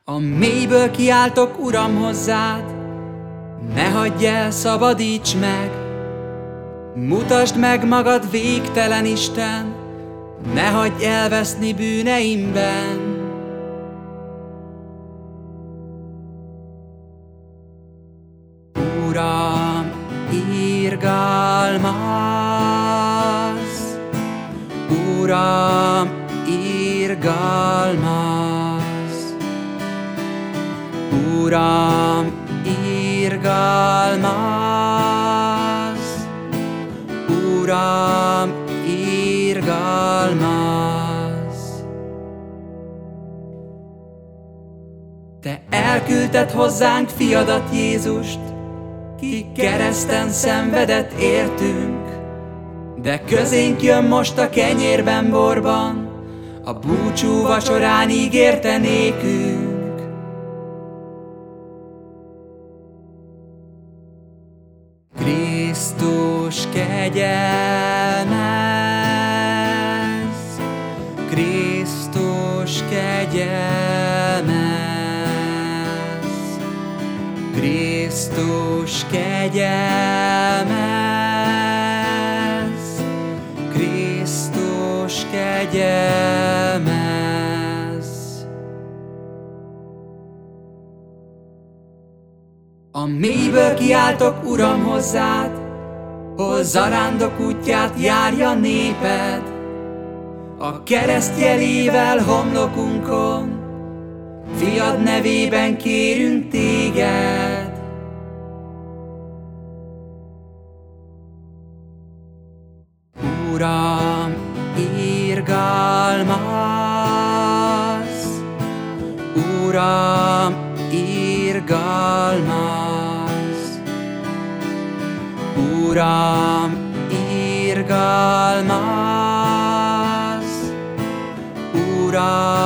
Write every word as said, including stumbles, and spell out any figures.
A mélyből kiáltok, Uram, hozzád, ne hagyj el, szabadíts meg. Mutasd meg magad, végtelen Isten, ne hagyj elveszni bűneimben. Uram, irgalmaz, Uram, irgalmaz, Uram, irgalmaz, Uram, irgalmaz. Te elküldted hozzánk fiadat, Jézust, ki kereszten szenvedett értünk, de közénk jön most a kenyérben, borban, a búcsú vacsorán ígérte nékünk. Krisztus kegyelmez, Krisztus kegyelmez, Krisztus kegyelmez, Krisztus kegyelmez. A mélyből kiáltok, Uram, hozzád, hol zarándok útját járja néped, a kereszt jelével homlokunkon, fiad nevében kérünk téged. Uram, irgalmaz, Uram, irgalmaz, Uram, irgalmaz, Uram,